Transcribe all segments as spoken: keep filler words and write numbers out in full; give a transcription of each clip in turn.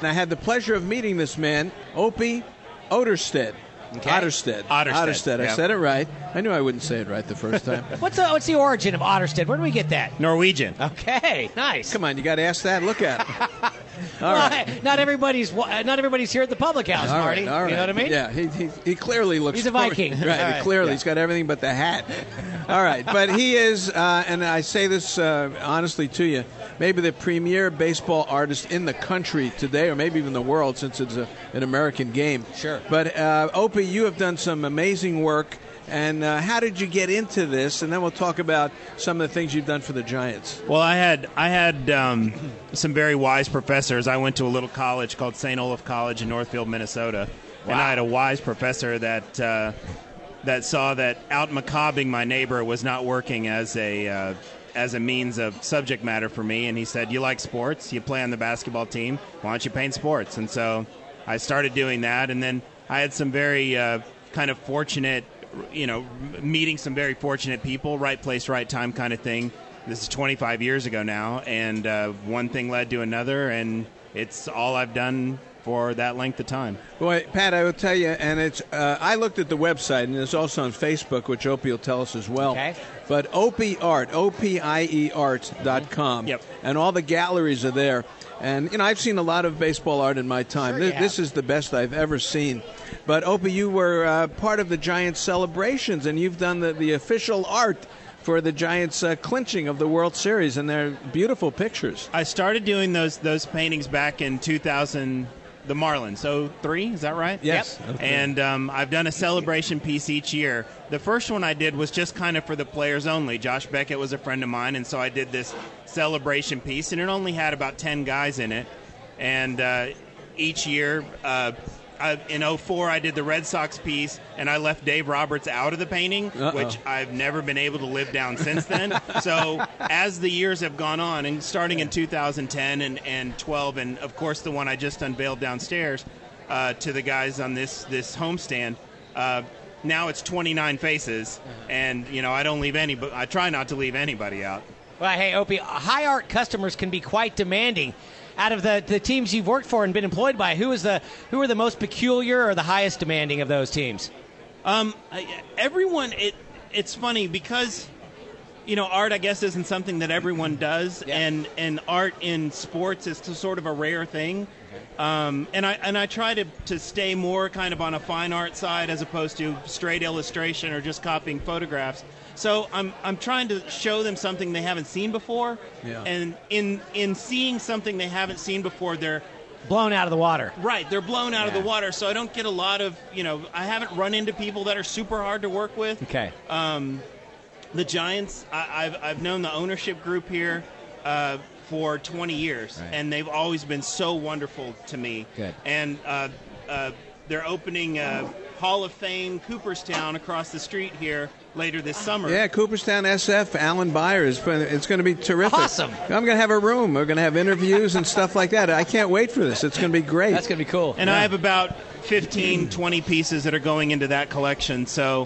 And I had the pleasure of meeting this man, Opie Otterstedt. Okay. Otterstedt. Otterstedt. Otterstedt. I Yeah. said it right. I knew I wouldn't say it right the first time. What's the, what's the origin of Otterstedt? Where do we get that? Norwegian. Okay, nice. Come on, you got to ask that. Look at it. All well, right. Not everybody's not everybody's here at the public house, All Marty. right, all right. You know what I mean? Yeah, he, he, he clearly looks... He's a Viking. Right, All right. clearly. Yeah. He's got everything but the hat. All right, but he is, uh, and I say this uh, honestly to you, maybe the premier baseball artist in the country today, or maybe even the world, since it's a, an American game. Sure. But, uh, Opie, you have done some amazing work. And uh, how did you get into this? And then we'll talk about some of the things you've done for the Giants. Well, I had I had um, some very wise professors. I went to a little college called Saint Olaf College in Northfield, Minnesota, Wow. and I had a wise professor that uh, that saw that out macabbing my neighbor was not working as a uh, as a means of subject matter for me. And he said, "You like sports? You play on the basketball team. Why don't you paint sports?" And so I started doing that, and then I had some very uh, kind of fortunate. You know, meeting some very fortunate people, right place, right time kind of thing. This is twenty-five years ago now, and uh, one thing led to another, and it's all I've done for that length of time. Boy, Pat, I will tell you, and it's uh, I looked at the website, and it's also on Facebook, which Opie will tell us as well. Okay. But Opie Art, O P I E art dot com. Yep. And all the galleries are there. And, you know, I've seen a lot of baseball art in my time. Sure this, you have. this is the best I've ever seen. But, Opie, you were uh, part of the Giants celebrations, and you've done the, the official art for the Giants uh, clinching of the World Series, and they're beautiful pictures. I started doing those those paintings back in two thousand, the Marlins, oh three, is that right? Yes. Yep. Okay. And um, I've done a celebration piece each year. The first one I did was just kind of for the players only. Josh Beckett was a friend of mine, and so I did this celebration piece, and it only had about ten guys in it. And uh, each year, uh, I, in oh four, I did the Red Sox piece, and I left Dave Roberts out of the painting, Uh-oh. which I've never been able to live down since then. So as the years have gone on, and starting in two thousand ten and, and twelve, and of course the one I just unveiled downstairs uh, to the guys on this, this homestand, uh, now it's twenty-nine faces, and you know I don't leave any, but I try not to leave anybody out. Well, hey, Opie, high art customers can be quite demanding. Out of the, the teams you've worked for and been employed by, who is the who are the most peculiar or the highest demanding of those teams? Um, I, everyone, it it's funny because, you know, art I guess isn't something that everyone does, Yeah. and and art in sports is to sort of a rare thing. Um, and I and I try to, to stay more kind of on a fine art side as opposed to straight illustration or just copying photographs. So I'm I'm trying to show them something they haven't seen before, Yeah. and in in seeing something they haven't seen before, they're Blown out of the water. right. They're blown out Yeah. of the water. So I don't get a lot of you know. I haven't run into people that are super hard to work with. Okay. Um, the Giants, I, I've I've known the ownership group here uh, for twenty years, Right. and they've always been so wonderful to me. Good. And uh, uh, they're opening uh, Hall of Fame Cooperstown across the street here later this summer. Yeah, Cooperstown S F, Alan Byers. It's going to be terrific. Awesome. I'm going to have a room. We're going to have interviews and stuff like that. I can't wait for this. It's going to be great. That's going to be cool. And I have about fifteen, twenty pieces that are going into that collection. So,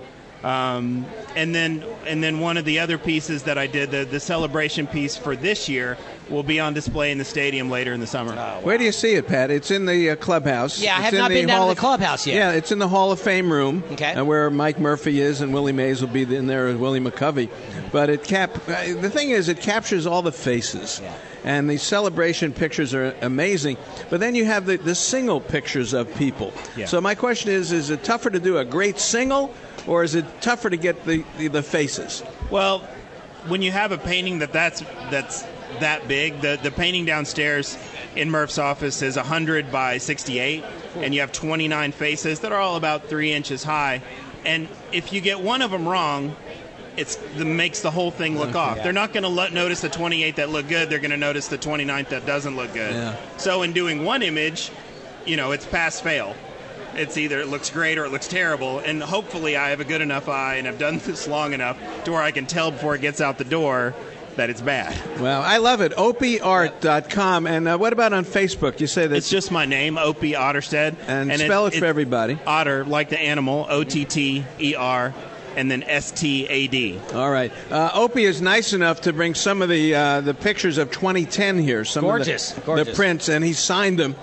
um, and then and then one of the other pieces that I did, the, the celebration piece for this year, will be on display in the stadium later in the summer. Where do you see it, Pat? It's in the uh, clubhouse. Yeah, I It's have in not the been down Hall to of- the clubhouse yet. Yeah, it's in the Hall of Fame room. Okay. uh, where Mike Murphy is, and Willie Mays will be in there as Willie McCovey. But it cap. Uh, the thing is, it captures all the faces. Yeah. And the celebration pictures are amazing. But then you have the, the single pictures of people. Yeah. So my question is, is it tougher to do a great single, or is it tougher to get the, the, the faces? Well, when you have a painting that that's that's that big, the the painting downstairs in Murph's office is one hundred by sixty-eight, and you have twenty-nine faces that are all about three inches high. And if you get one of them wrong, it's the makes the whole thing look off. Yeah. They're not going to lo- notice the twenty-eight that look good. They're going to notice the twenty-ninth that doesn't look good. Yeah. So in doing one image, you know, it's pass fail. It's either it looks great or it looks terrible, and hopefully I have a good enough eye and I've done this long enough to where I can tell before it gets out the door that it's bad. Well, I love it. Opie art dot com. And uh, what about on Facebook? You say that It's just my name, Opie Otterstedt. And spell it for everybody. Otter, like the animal, O T T E R, and then S T A D. All right. Uh, Opie is nice enough to bring some of the uh, the pictures of twenty ten here. Some Gorgeous. of the, Gorgeous. the prints, and he signed them.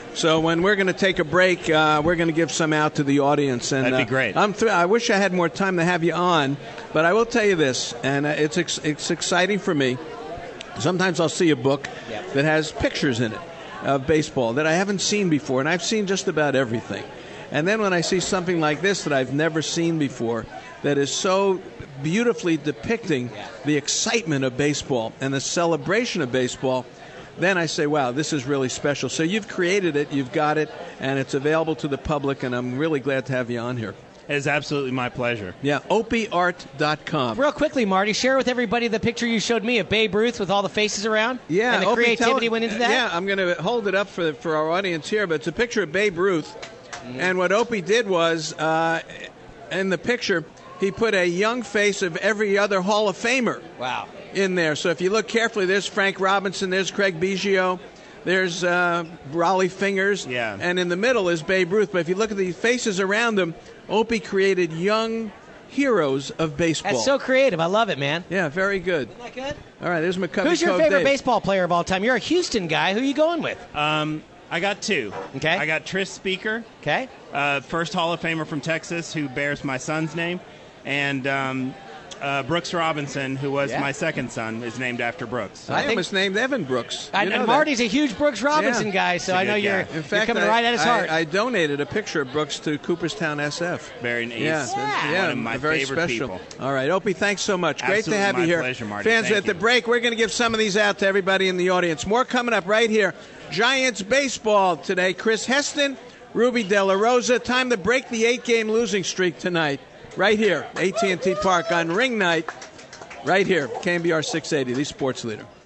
So when we're going to take a break, uh, we're going to give some out to the audience. And, That'd be uh, great. I'm th- I wish I had more time to have you on, but I will tell you this, and uh, it's ex- it's exciting for me. Sometimes I'll see a book Yep. that has pictures in it of baseball that I haven't seen before, and I've seen just about everything. And then when I see something like this that I've never seen before, that is so beautifully depicting the excitement of baseball and the celebration of baseball, then I say, wow, this is really special. So you've created it, you've got it, and it's available to the public, and I'm really glad to have you on here. It is absolutely my pleasure. Yeah, opie art dot com. Real quickly, Marty, share with everybody the picture you showed me of Babe Ruth with all the faces around. Yeah, and the Opie, creativity tell- went into that. Yeah, I'm going to hold it up for for our audience here, but it's a picture of Babe Ruth, Mm-hmm. and what Opie did was, uh, in the picture, he put a young face of every other Hall of Famer Wow. in there. So if you look carefully, there's Frank Robinson, there's Craig Biggio, there's uh, Raleigh Fingers, Yeah. and in the middle is Babe Ruth. But if you look at the faces around them, Opie created young heroes of baseball. That's so creative. I love it, man. Yeah, very good. Isn't that good? All right, there's McCovey Who's your Cove favorite Dave. baseball player of all time? You're a Houston guy. Who are you going with? Um, I got two. Okay. I got Tris Speaker, Okay. uh, first Hall of Famer from Texas, who bears my son's name, and um, uh, Brooks Robinson, who was Yeah. my second son, is named after Brooks. I, I think- almost named Evan Brooks. You And, know and that. Marty's a huge Brooks Robinson Yeah. guy, so He's a I know good you're, guy. In you're fact, coming I, right at his I- heart. I donated a picture of Brooks to Cooperstown S F. Very nice. Yeah, Yeah. yeah, One of my very favorite special. people. All right, Opie, thanks so much. Great Absolutely to have my you here. pleasure, Marty. Fans, Thank at the you. break, we're going to give some of these out to everybody in the audience. More coming up right here. Giants baseball today. Chris Heston, Ruby De La Rosa. Time to break the eight-game losing streak tonight. Right here, A T and T Park on Ring Night. Right here, K M B R six eighty, the sports leader.